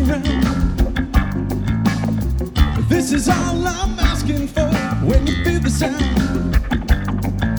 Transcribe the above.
around. This is all I'm asking for when you feel the sound.